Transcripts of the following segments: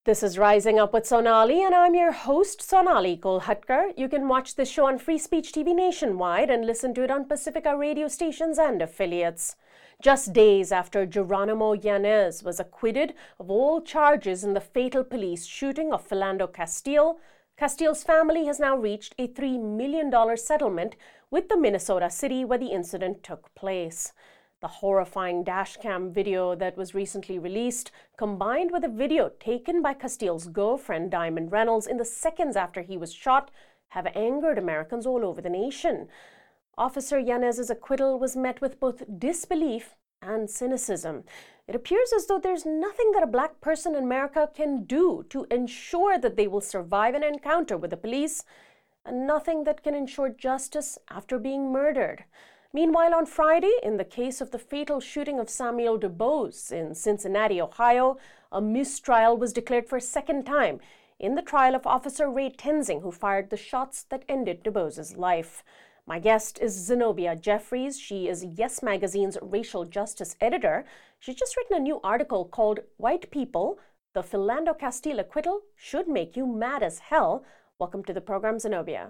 This is Rising Up with Sonali, and I'm your host, Sonali Kolhatkar. You can watch the show on Free Speech TV nationwide and listen to it on Pacifica radio stations and affiliates. Just days after Geronimo Yanez was acquitted of all charges in the fatal police shooting of Philando Castile, Castile's family has now reached a $3 million settlement with the Minnesota city where the incident took place. The horrifying dashcam video that was recently released, combined with a video taken by Castile's girlfriend, Diamond Reynolds, in the seconds after he was shot, have angered Americans all over the nation. Officer Yanez's acquittal was met with both disbelief and cynicism. It appears as though there's nothing that a black person in America can do to ensure that they will survive an encounter with the police, and nothing that can ensure justice after being murdered. Meanwhile, on Friday, in the case of the fatal shooting of Samuel DuBose in Cincinnati, Ohio, a mistrial was declared for a second time in the trial of Officer Ray Tenzing, who fired the shots that ended DuBose's life. My guest is Zenobia Jeffries. She is Yes Magazine's racial justice editor. She's just written a new article called White People, the Philando Castile Acquittal Should Make You Mad as Hell. Welcome to the program, Zenobia.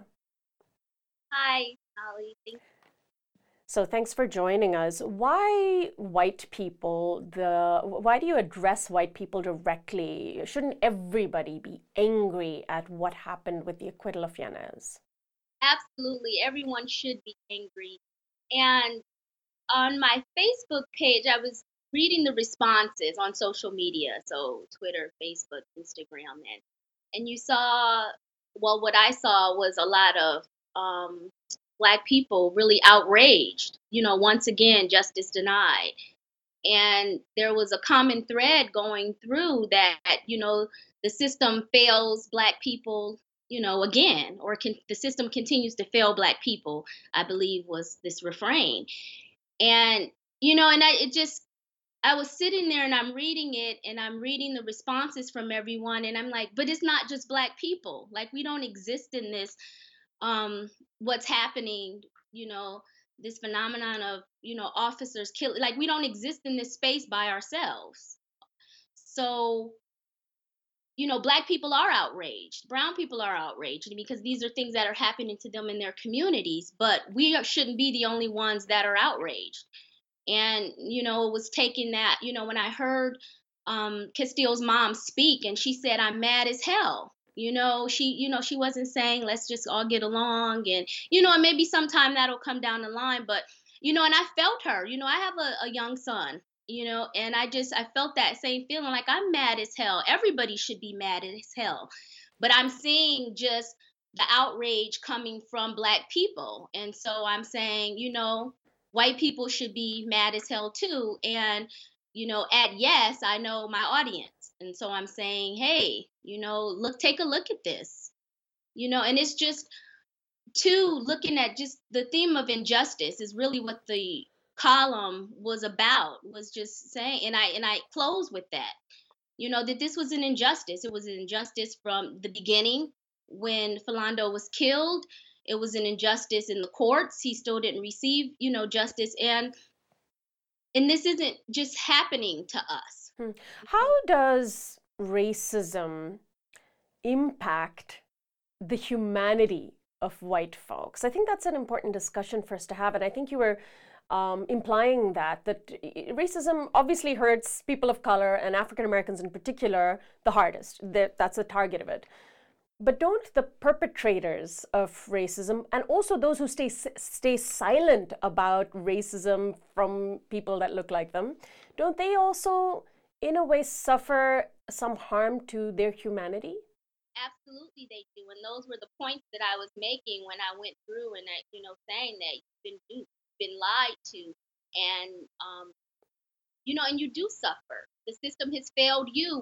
Hi, Holly. Thank you. So thanks for joining us. Why white people? Why do you address white people directly? Shouldn't everybody be angry at what happened with the acquittal of Yanez? Absolutely. Everyone should be angry. And on my Facebook page, I was reading the responses on social media, so Twitter, Facebook, Instagram, and you saw, well, what I saw was a lot of Black people really outraged. Once again, justice denied. And there was a common thread going through that, the system fails Black people, again, or the system continues to fail Black people, I believe was this refrain. And, I was sitting there and I'm reading it and I'm reading the responses from everyone. And I'm like, but it's not just Black people. Like, we don't exist in this, what's happening, this phenomenon of, officers killing, like, we don't exist in this space by ourselves. So, Black people are outraged, brown people are outraged because these are things that are happening to them in their communities, but shouldn't be the only ones that are outraged. And, it was taking that, when I heard Castile's mom speak and she said, I'm mad as hell. She wasn't saying let's just all get along and, and maybe sometime that'll come down the line. But, and I felt her, I have a young son, and I felt that same feeling, like I'm mad as hell. Everybody should be mad as hell. But I'm seeing just the outrage coming from Black people. And so I'm saying, white people should be mad as hell too. And, at Yes, I know my audience. And so I'm saying, hey, take a look at this, and it's just looking at just the theme of injustice is really what the column was about, was just saying, and I close with that, that this was an injustice. It was an injustice from the beginning when Philando was killed. It was an injustice in the courts. He still didn't receive, justice. And this isn't just happening to us. How does racism impact the humanity of white folks? I think that's an important discussion for us to have. And I think you were implying that racism obviously hurts people of color and African Americans in particular the hardest. That's the target of it. But don't the perpetrators of racism, and also those who stay silent about racism from people that look like them, don't they also, in a way, suffer some harm to their humanity? Absolutely, they do. And those were the points that I was making when I went through and saying that you've been duped, been lied to, and and you do suffer. The system has failed you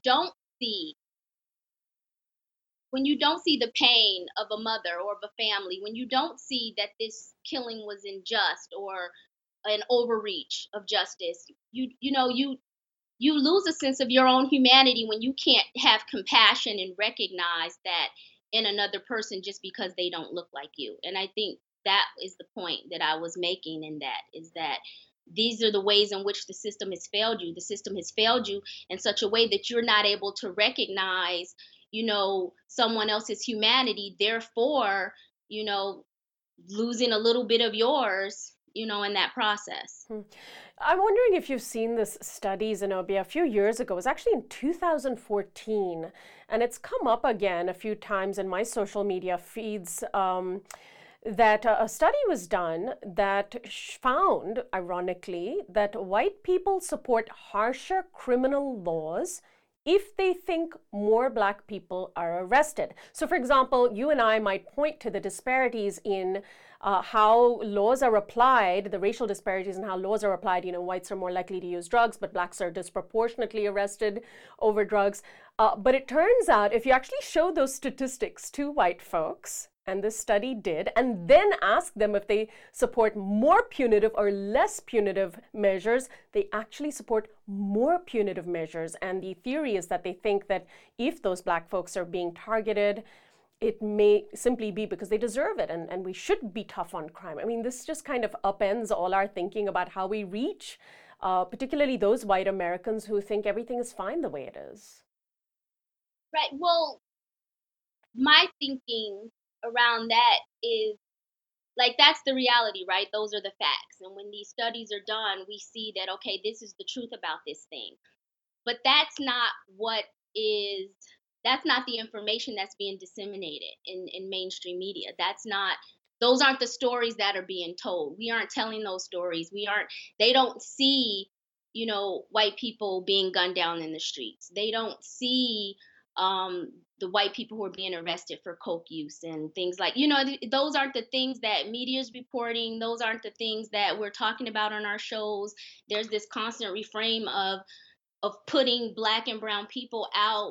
when you don't see the pain of a mother or of a family, when you don't see that this killing was unjust or an overreach of justice, you lose a sense of your own humanity when you can't have compassion and recognize that in another person just because they don't look like you. And I think that is the point that I was making in that, is that these are the ways in which the system has failed you. The system has failed you in such a way that you're not able to recognize, someone else's humanity. Therefore, you know, losing a little bit of yours, in that process. Hmm. I'm wondering if you've seen this study, Zenobia, a few years ago. It was actually in 2014, and it's come up again a few times in my social media feeds. That a study was done that found, ironically, that white people support harsher criminal laws if they think more black people are arrested. So, for example, you and I might point to the disparities in how laws are applied, the racial disparities in how laws are applied. Whites are more likely to use drugs, but blacks are disproportionately arrested over drugs. But it turns out if you actually show those statistics to white folks, and this study did, and then ask them if they support more punitive or less punitive measures, they actually support more punitive measures. And the theory is that they think that if those black folks are being targeted, it may simply be because they deserve it, and we should be tough on crime. I mean, this just kind of upends all our thinking about how we reach, particularly those white Americans who think everything is fine the way it is. Right. Well, my thinking around that is like that's the reality, right? Those are the facts. And when these studies are done, we see that, okay, this is the truth about this thing. But is that's not the information that's being disseminated in mainstream media. Those aren't the stories that are being told. We aren't telling those stories. They don't see, white people being gunned down in the streets. They don't see the white people who are being arrested for coke use and things like, those aren't the things that media is reporting. Those aren't the things that we're talking about on our shows. There's this constant reframe of putting black and brown people out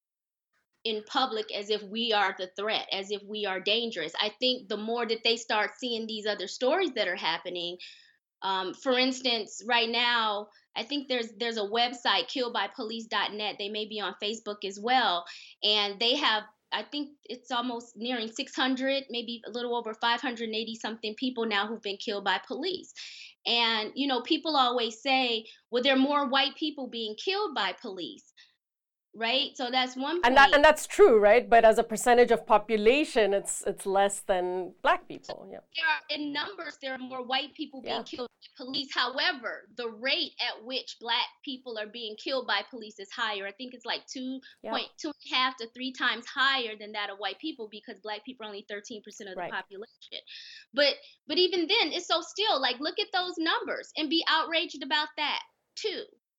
in public as if we are the threat, as if we are dangerous. I think the more that they start seeing these other stories that are happening, for instance, right now, I think there's a website, killedbypolice.net. They may be on Facebook as well, and they have. I think it's almost nearing 600, maybe a little over 580 something people now who've been killed by police. And people always say, well, there are more white people being killed by police, right? So that's one And point. that's true, right? But as a percentage of population, it's less than black people. Yeah. In numbers, there are more white people being Yeah. killed by police. However, the rate at which black people are being killed by police is higher. I think it's like Yeah. 2.5 to 3 times higher than that of white people, because black people are only 13% of the Right. population. But even then, it's so still like, look at those numbers and be outraged about that too.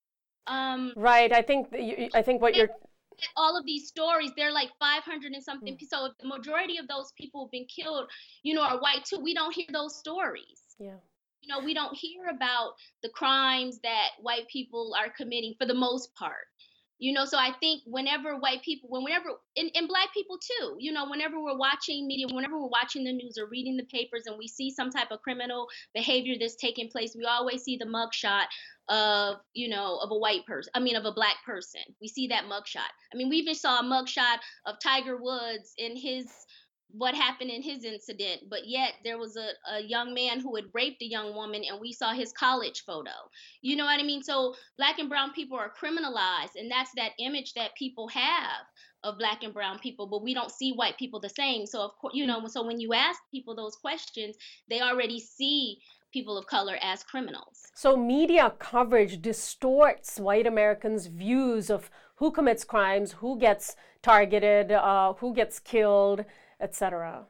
Right. I think what you're all of these stories, they're like 500 and something. So if the majority of those people have been killed, are white too, we don't hear those stories. Yeah. We don't hear about the crimes that white people are committing for the most part. So I think whenever white people, and black people too, whenever we're watching media, whenever we're watching the news or reading the papers and we see some type of criminal behavior that's taking place, we always see the mugshot of, of a white person. I mean, of a black person. We see that mugshot. I mean, we even saw a mugshot of Tiger Woods in what happened in his incident, but yet there was a young man who had raped a young woman and we saw his college photo. You know what I mean? So black and brown people are criminalized, and that's that image that people have of black and brown people, but we don't see white people the same. So of course, so when you ask people those questions, they already see people of color as criminals. So media coverage distorts white Americans' views of who commits crimes, who gets targeted, who gets killed, etc.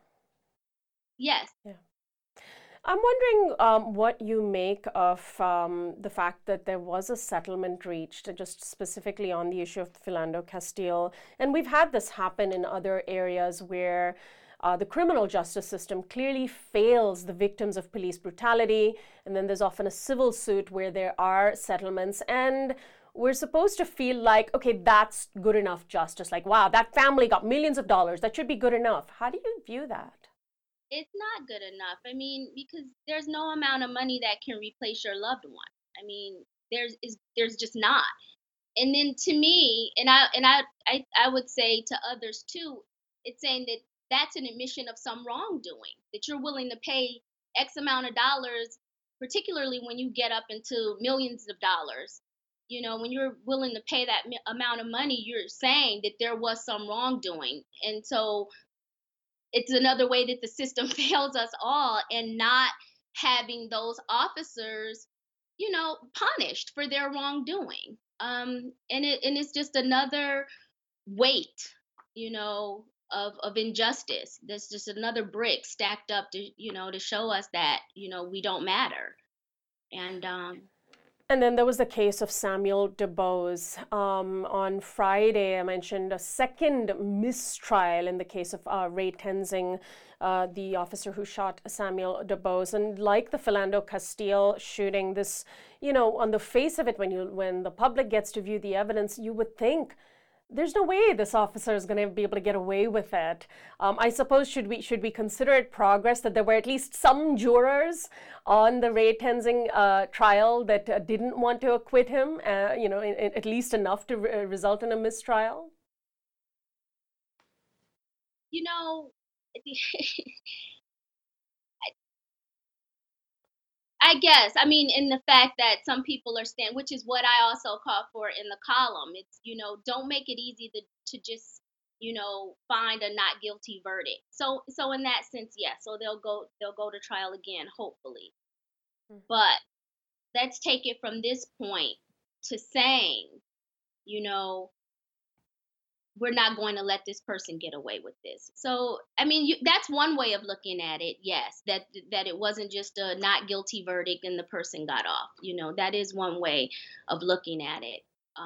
Yes. Yeah. I'm wondering what you make of the fact that there was a settlement reached, just specifically on the issue of Philando Castile. And we've had this happen in other areas where the criminal justice system clearly fails the victims of police brutality. And then there's often a civil suit where there are settlements. And we're supposed to feel like, okay, that's good enough justice. Like, wow, that family got millions of dollars. That should be good enough. How do you view that? It's not good enough. I mean, because there's no amount of money that can replace your loved one. I mean, there's just not. And then to me, and I would say to others too, it's saying that that's an admission of some wrongdoing, that you're willing to pay X amount of dollars particularly when you get up into millions of dollars. When you're willing to pay that amount of money, you're saying that there was some wrongdoing. And so it's another way that the system fails us all, and not having those officers, punished for their wrongdoing. And it's just another weight, of injustice. That's just another brick stacked up to show us that, we don't matter. And And then there was the case of Samuel DuBose. On Friday, I mentioned a second mistrial in the case of Ray Tenzing, the officer who shot Samuel DuBose. And like the Philando Castile shooting, this, on the face of it, when the public gets to view the evidence, you would think there's no way this officer is going to be able to get away with it. I suppose should we consider it progress that there were at least some jurors on the Ray Tenzing trial that didn't want to acquit him, at least enough to result in a mistrial? you know I guess. I mean, in the fact that some people are which is what I also call for in the column. It's, don't make it easy to just, find a not guilty verdict. So in that sense, yes. So they'll go to trial again, hopefully. But let's take it from this point to saying, you know, we're not going to let this person get away with this. So, I mean, that's one way of looking at it. Yes, that it wasn't just a not guilty verdict and the person got off. That is one way of looking at it.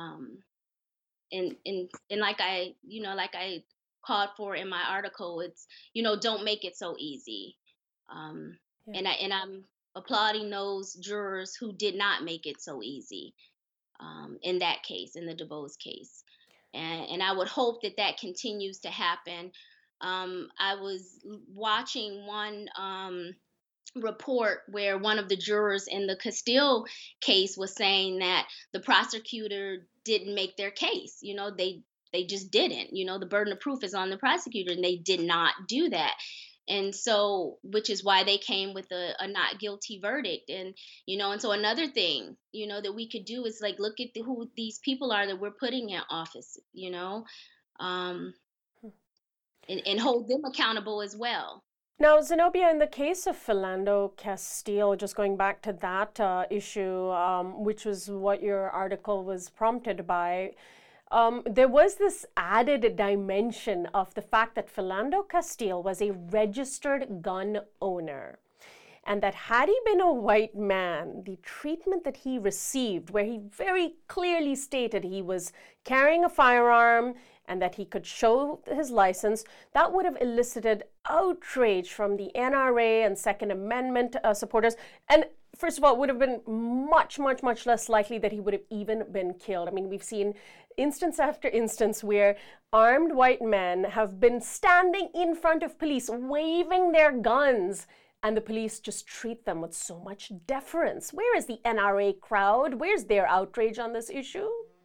And like I called for in my article, it's, don't make it so easy. Um, Yeah. and I'm applauding those jurors who did not make it so easy, in that case, in the DuBose case. And I would hope that that continues to happen. I was watching one report where one of the jurors in the Castile case was saying that the prosecutor didn't make their case. They just didn't. The burden of proof is on the prosecutor, and they did not do that. And so, which is why they came with a not guilty verdict. And so another thing, that we could do is, like, look at who these people are that we're putting in office, um, and hold them accountable as well. Now, Zenobia, in the case of Philando Castile, just going back to that issue, which was what your article was prompted by, there was this added dimension of the fact that Philando Castile was a registered gun owner. And that had he been a white man, the treatment that he received, where he very clearly stated he was carrying a firearm and that he could show his license, that would have elicited outrage from the NRA and Second Amendment supporters. And first of all, it would have been much, much, much less likely that he would have even been killed. I mean, we've seen instance after instance where armed white men have been standing in front of police, waving their guns, and the police just treat them with so much deference. Where is the NRA crowd? Where's their outrage on this issue?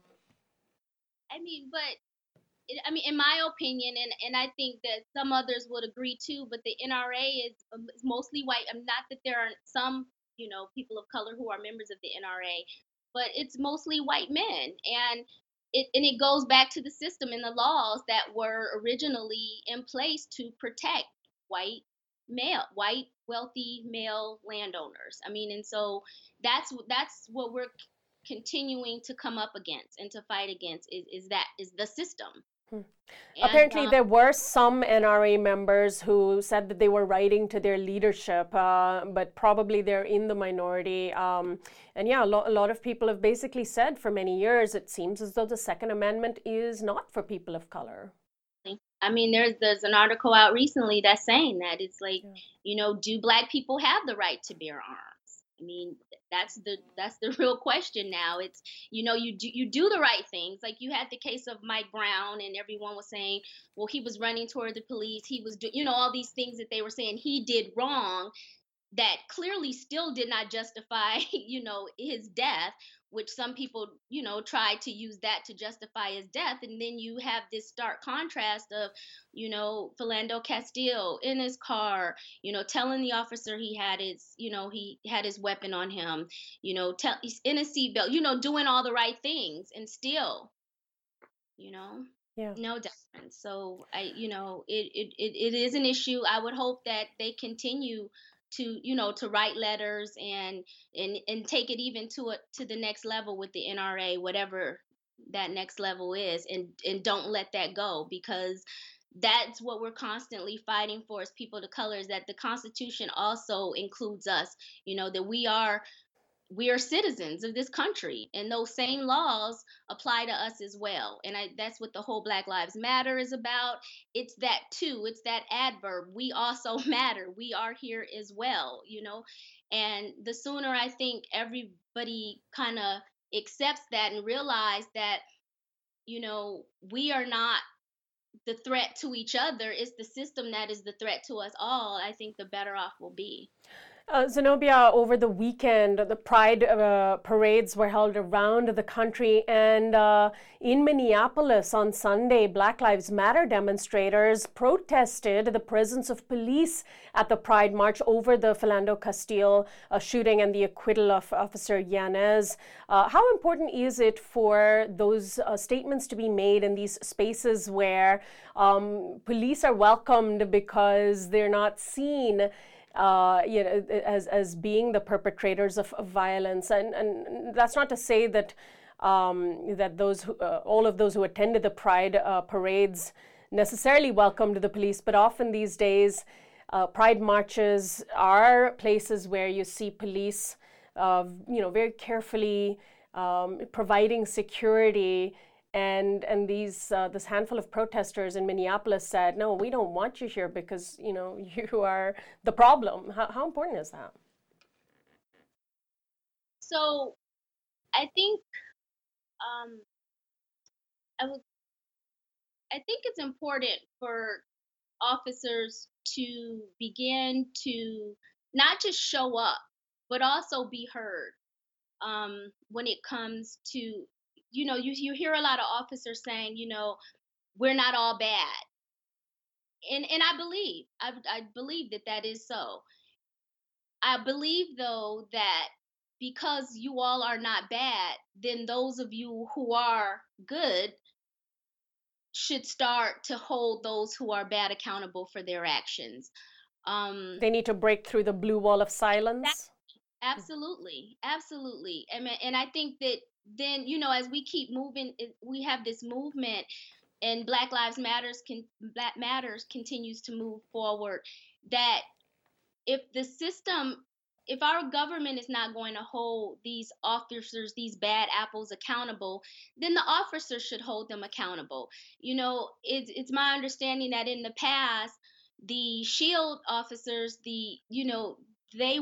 In my opinion, and I think that some others would agree too, but the NRA is mostly white. Not that there aren't some, people of color who are members of the NRA, but it's mostly white men. And it goes back to the system and the laws that were originally in place to protect white wealthy male landowners. And so that's what we're continuing to come up against and to fight against, is the system. Apparently, there were some NRA members who said that they were writing to their leadership, but probably they're in the minority. And yeah, a lot of people have basically said for many years, it seems as though the Second Amendment is not for people of color. There's an article out recently that's saying that it's like, do Black people have the right to bear arms? That's the real question now. It's, you do the right things. Like, you had the case of Mike Brown, and everyone was saying, well, he was running toward the police. He was all these things that they were saying he did wrong, that clearly still did not justify, his death. which some people, try to use that to justify his death. And then you have this stark contrast of, Philando Castile in his car, telling the officer he had his weapon on him, he's in a seatbelt, doing all the right things, and still, you know, Yeah. no difference. So it is an issue. I would hope that they continue to write letters and take it even to the next level with the NRA, whatever that next level is, and don't let that go, because that's what we're constantly fighting for as people of color, is that the Constitution also includes us, that we are citizens of this country, and those same laws apply to us as well. And that's what the whole Black Lives Matter is about. It's that too. It's that adverb. We also matter. We are here as well, And the sooner I think everybody kind of accepts that and realize that, we are not the threat to each other, it's the system that is the threat to us all, I think the better off we'll be. Zenobia, over the weekend, the Pride parades were held around the country, and in Minneapolis on Sunday, Black Lives Matter demonstrators protested the presence of police at the Pride March over the Philando Castile shooting and the acquittal of Officer Yanez. How important is it for those statements to be made in these spaces where police are welcomed because they're not seen as being the perpetrators of violence, and that's not to say that that all of those who attended the Pride parades necessarily welcomed the police, but often these days, Pride marches are places where you see police, very carefully providing security. And this handful of protesters in Minneapolis said, no, we don't want you here because, you are the problem. How important is that? So I think I think it's important for officers to begin to not just show up, but also be heard. When it comes to, you hear a lot of officers saying, we're not all bad, and I believe that is so. I believe, though, that because you all are not bad, then those of you who are good should start to hold those who are bad accountable for their actions. They need to break through the blue wall of silence. Absolutely, absolutely. And I think that then, as we keep moving, we have this movement, and Black Matters continues to move forward. That if our government is not going to hold these officers, these bad apples, accountable, then the officers should hold them accountable. It's my understanding that in the past, the SHIELD officers, they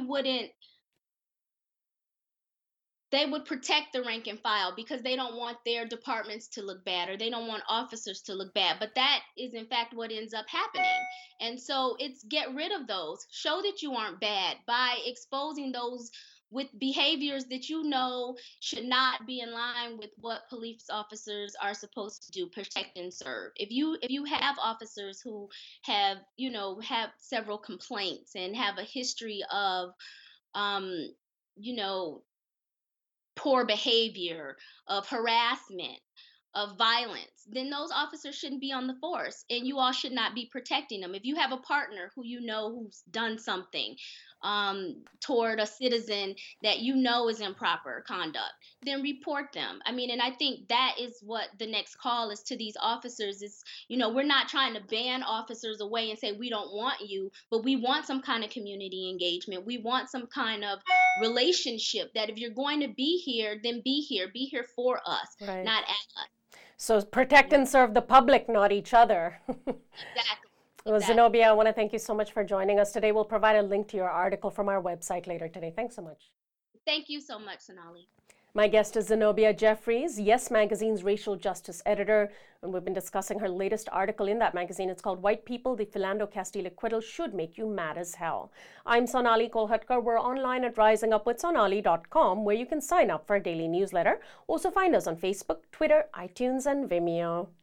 would protect the rank and file because they don't want their departments to look bad, or they don't want officers to look bad. But that is in fact what ends up happening. And so it's get rid of those. Show that you aren't bad by exposing those with behaviors that should not be in line with what police officers are supposed to do, protect and serve. If you have officers who have several complaints and have a history of you know poor behavior, of harassment, of violence, then those officers shouldn't be on the force, and you all should not be protecting them. If you have a partner who's done something toward a citizen that is improper conduct, then report them. And I think that is what the next call is to these officers is, we're not trying to ban officers away and say we don't want you, but we want some kind of community engagement. We want some kind of relationship that if you're going to be here, then be here for us, right, not at us. So protect and serve the public, not each other. Exactly. Well, Zenobia, I want to thank you so much for joining us today. We'll provide a link to your article from our website later today. Thanks so much. Thank you so much, Sonali. My guest is Zenobia Jeffries, Yes Magazine's racial justice editor, and we've been discussing her latest article in that magazine. It's called White People, the Philando Castile Acquittal Should Make You Mad as Hell. I'm Sonali Kolhatkar. We're online at risingupwithsonali.com, where you can sign up for our daily newsletter. Also find us on Facebook, Twitter, iTunes, and Vimeo.